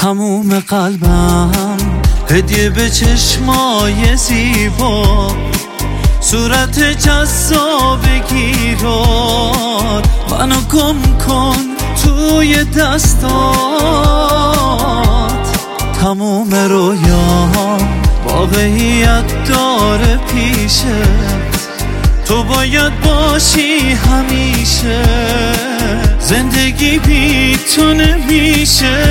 تموم قلبم هدیه به چشمای زیبا، صورت جذاب گیرات، منو گم کن توی دستات. تموم رویام واقعیت داره پیشه، تو باید باشی همیشه، زندگی بی تو نمیشه.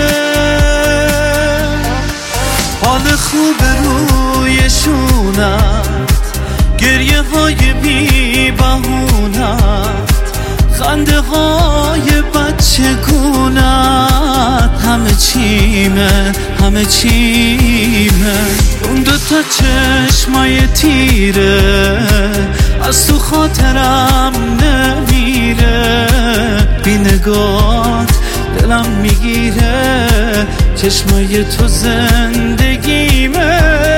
حال خوب روی شونت، گریه های بی بهونت، خنده های بچگونت، همه چیمه همه چیمه. اون دوتا چشمای تیره از تو خاطرم نمیره، بی نگات دلم میگیره، چشمای تو زندگیمه.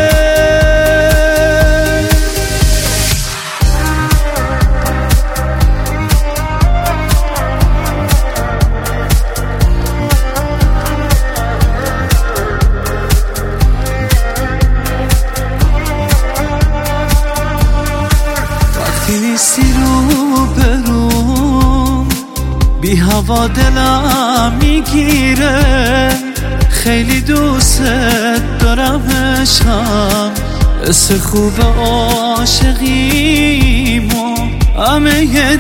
وقتی نیستی رو بروم، بی هوا دلم میگیره، خیلی دوست دارم عشقم، حس خوب عاشقیمو، همه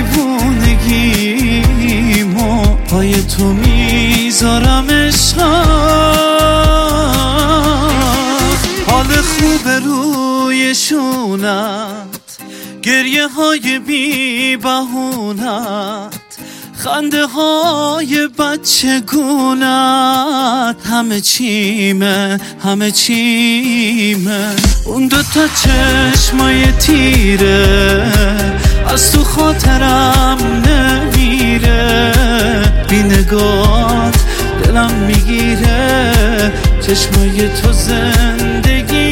دیوونگیمو پای تو میذارم عشقم. حال خوب روی شونت، گریه های بی بهونت، خنده های بچگونت، همه چیمه همه چیمه. اون دوتا چشمای تیره از تو خاطرم نمیره، بی نگات دلم میگیره، چشمای تو زندگی